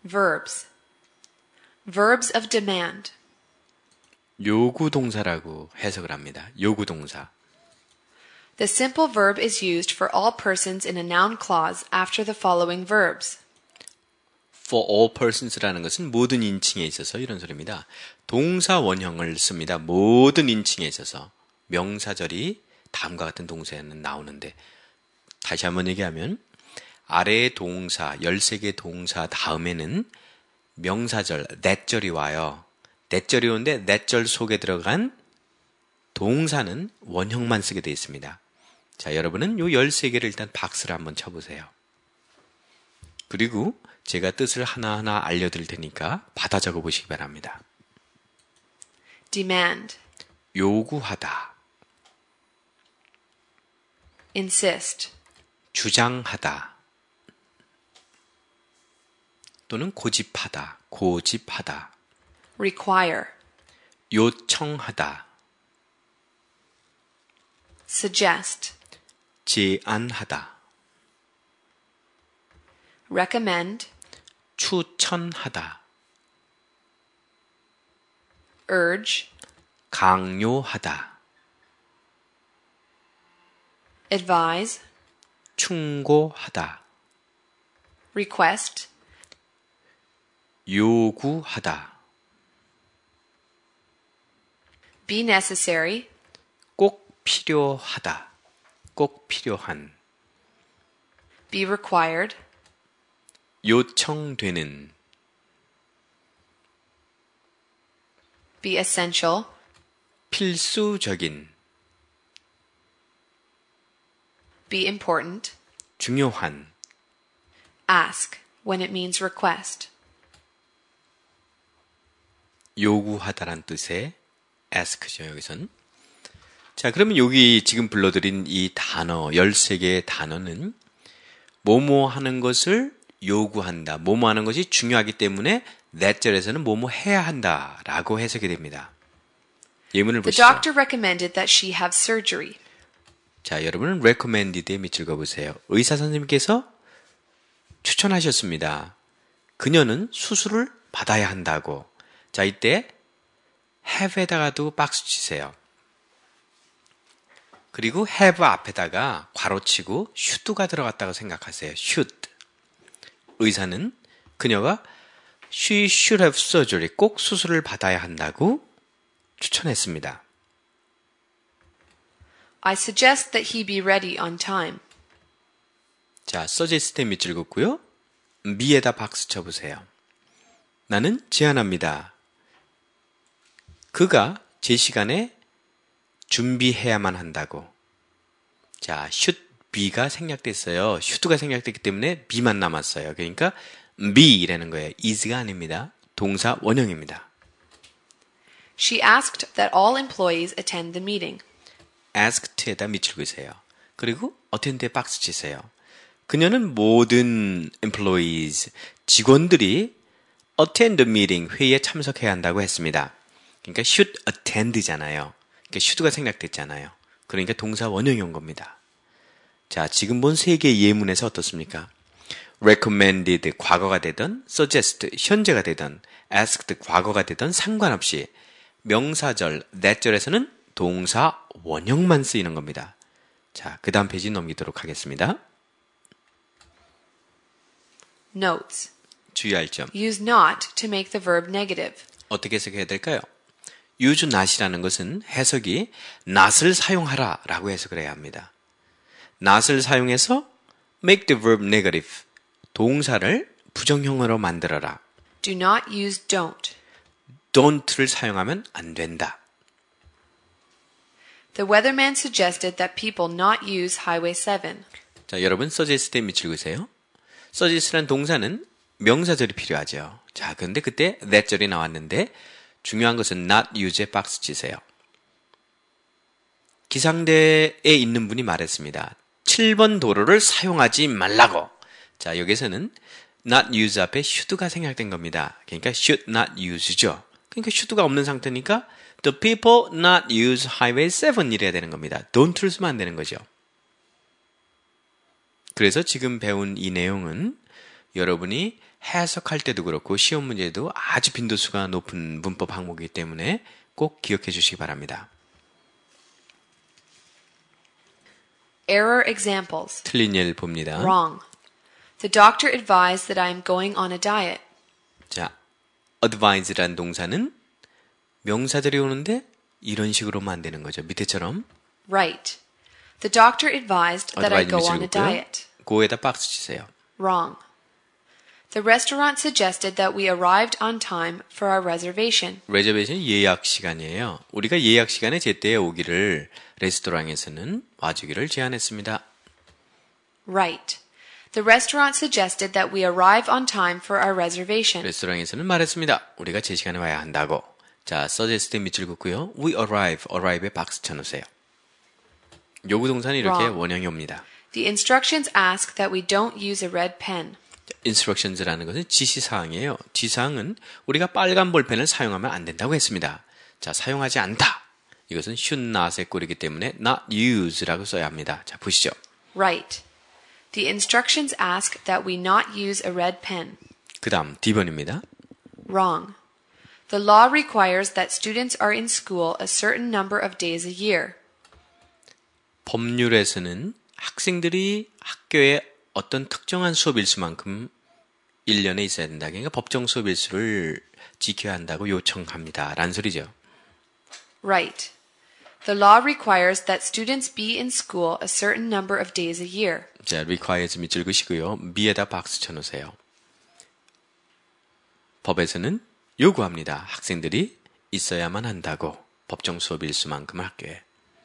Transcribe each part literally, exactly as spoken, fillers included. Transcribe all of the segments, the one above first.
Verbs. Verbs of demand. 요구 동사라고 해석을 합니다. 요구 동사. The simple verb is used for all persons in a noun clause after the following verbs. For all persons라는 것은 모든 인칭에 있어서 이런 소리입니다. 동사 원형을 씁니다. 모든 인칭에 있어서 명사절이 다음과 같은 동사에는 나오는데 다시 한번 얘기하면 아래의 동사, 열세 개 동사 다음에는 명사절, that절이 와요. that절이 오는데 that절 속에 들어간 동사는 원형만 쓰게 되어 있습니다. 자, 여러분은 요 열세 개를 일단 박스를 한번 쳐보세요. 그리고 제가 뜻을 하나하나 알려드릴 테니까 받아 적어 보시기 바랍니다. Demand. 요구하다. Insist. 주장하다. 또는 고집하다. 고집하다. Require. 요청하다. Suggest. 제안하다. Recommend. 추천하다. Urge. 강요하다. Advise. 충고하다. Request. 요구하다. Be necessary. 꼭 필요하다. 꼭 필요한. Be required. 요청되는. Be essential. 필수적인. Be important. 중요한. Ask, when it means request. 요구하다란 뜻의 ask죠, 여기선. 자, 그러면 여기 지금 불러드린 이 단어, 열세 개의 단어는 뭐뭐 하는 것을 요구한다, 뭐뭐 하는 것이 중요하기 때문에 that절에서는 뭐뭐 해야 한다 라고 해석이 됩니다. 예문을 The 보시죠. doctor recommended that she have surgery. 자, 여러분은 recommended에 밑줄 그어보세요. 의사 선생님께서 추천하셨습니다. 그녀는 수술을 받아야 한다고. 자, 이때 have에다가도 박수 치세요. 그리고 have 앞에다가 괄호치고 should가 들어갔다고 생각하세요. should. 의사는 그녀가 she should have surgery, 꼭 수술을 받아야 한다고 추천했습니다. I suggest that he be ready on time. 자, suggest에 밑줄 긋고요. be에다 박수 쳐보세요. 나는 제안합니다. 그가 제 시간에 준비해야만 한다고. 자, should be가 생략됐어요. should가 생략됐기 때문에 be만 남았어요. 그러니까 be라는 거예요. is가 아닙니다. 동사 원형입니다. She asked that all employees attend the meeting. asked에다 밑줄 그으세요. 그리고 attend에 박수 치세요. 그녀는 모든 employees, 직원들이 attend the meeting, 회의에 참석해야 한다고 했습니다. 그러니까 should attend잖아요. 그러니까 should가 생략됐잖아요. 그러니까 동사 원형이 온 겁니다. 자, 지금 본 세 개의 예문에서 어떻습니까? recommended, 과거가 되든 suggest, 현재가 되든 asked, 과거가 되든 상관없이 명사절, that절에서는 동사 원형만 쓰이는 겁니다. 자, 그 다음 페이지 넘기도록 하겠습니다. Notes. 주의할 점. Use not to make the verb negative. 어떻게 해석해야 될까요? use not이라는 것은 해석이 not을 사용하라 라고 해석을 해야 합니다. not을 사용해서 make the verb negative, 동사를 부정형으로 만들어라. Do not use don't. don't를 사용하면 안 된다. The weatherman suggested that people not use Highway seven. 자, 여러분 suggest에 밑줄 그으세요. suggest라는 동사는 명사절이 필요하죠. 자, 그런데 그때 that절이 나왔는데 중요한 것은 not use에 박스 치세요. 기상대에 있는 분이 말했습니다. 칠 번 도로를 사용하지 말라고. 자, 여기서는 not use 앞에 should가 생략된 겁니다. 그러니까 should not use죠. 그러니까 should가 없는 상태니까 the people not use highway seven 이래야 되는 겁니다. don't를 쓰면 안 되는 거죠. 그래서 지금 배운 이 내용은 여러분이 해석할 때도 그렇고 시험 문제도 아주 빈도수가 높은 문법 항목이기 때문에 꼭 기억해 주시기 바랍니다. Error examples. 틀린 예를 봅니다. Wrong. The doctor advised that I am going on a diet. 자, advise란 동사는 명사들이 오는데 이런 식으로만 안 되는 거죠. 밑에처럼. Right. The doctor advised that I advise go on a 밑줄 긋고요. diet. go에다 박스 치세요. Wrong. The restaurant suggested that we arrived on time for our reservation. reservation 예약 시간이에요. 우리가 예약 시간에 제때에 오기를 레스토랑에서는 와주기를 제안했습니다. Right. The restaurant suggested that we arrive on time for our reservation. 레스토랑에서는 말했습니다. 우리가 제 시간에 와야 한다고. 자, suggest 밑줄 긋고요. we arrive, arrive에 박스 쳐놓으세요. 요구 동사는 이렇게 Wrong. 원형이 옵니다. The instructions ask that we don't use a red pen. instructions라는 것은 지시사항이에요. 지시사항은 우리가 빨간 볼펜을 사용하면 안 된다고 했습니다. 자, 사용하지 않다. 이것은 should not의 꼴이기 때문에 not use라고 써야 합니다. 자, 보시죠. Right. The instructions ask that we not use a red pen. 그 다음 D번입니다. Wrong. The law requires that students are in school a certain number of days a year. 법률에서는 학생들이 학교에 어떤 특정한 수업 일수만큼 일 년에 있어야 된다. 그러니까 법정 수업 일수를 지켜야 한다고 요청합니다. 라는 소리죠. Right. The law requires that students be in school a certain number of days a year. 자, requires 밑줄 그시고요. 미에다 박스 쳐놓으세요. 법에서는 요구합니다. 학생들이 있어야만 한다고. 법정 수업 일수만큼 학교에.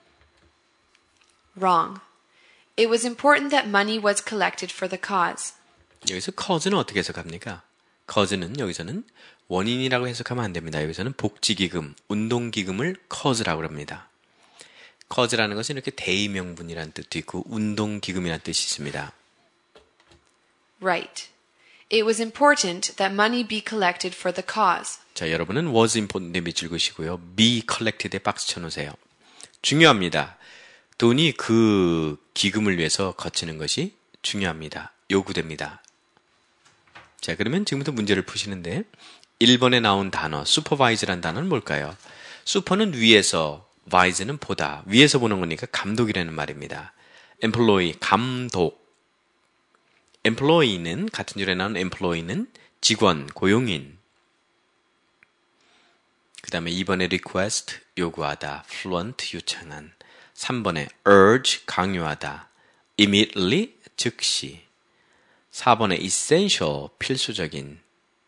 Wrong. It was important that money was collected for the cause. 여기서 cause는 어떻게 해석합니까? cause는 여기서는 원인이라고 해석하면 안 됩니다. 여기서는 복지기금, 운동기금을 cause라고 합니다. cause라는 것은 이렇게 대의명분이라는 뜻도 있고 운동기금이라는 뜻이 있습니다. Right. It was important that money be collected for the cause. 자, 여러분은 was important에 밑줄 그시고요. be collected에 박스 쳐놓으세요. 중요합니다. 돈이 그 기금을 위해서 거치는 것이 중요합니다. 요구됩니다. 자, 그러면 지금부터 문제를 푸시는데 일 번에 나온 단어 supervise란 단어는 뭘까요? super는 위에서, vise는 보다. 위에서 보는 거니까 감독이라는 말입니다. employee, 감독. employee는 같은 줄에 나온 employee는 직원, 고용인. 그 다음에 이 번에 request, 요구하다. fluent, 유창한. 삼 번에 urge, 강요하다. immediately, 즉시. 사 번에 essential, 필수적인.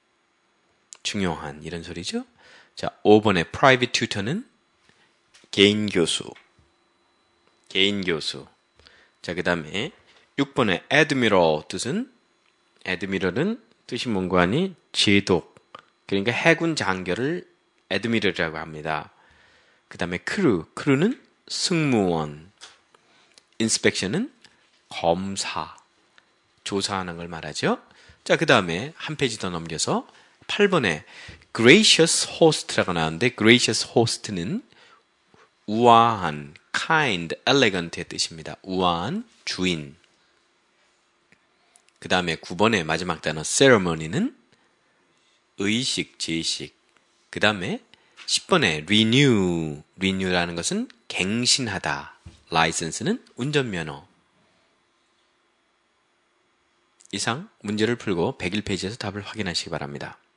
중요한, 이런 소리죠. 자, 오 번에 private tutor는 개인 교수. 개인 교수. 자, 그 다음에 육 번에 admiral 뜻은 admiral은 뜻이 뭔가 하니 제독. 그러니까 해군 장교를 admiral이라고 합니다. 그 다음에 crew. crew는 승무원. inspection은 검사. 조사하는 걸 말하죠. 자, 그 다음에 한 페이지 더 넘겨서 팔 번에 gracious host라고 나오는데 gracious host는 우아한, kind, elegant의 뜻입니다. 우아한 주인. 그 다음에 구 번에 마지막 단어 ceremony는 의식, 제식. 그 다음에 십 번에 renew, renew라는 것은 갱신하다. license는 운전면허. 이상 문제를 풀고 백일 페이지에서 답을 확인하시기 바랍니다.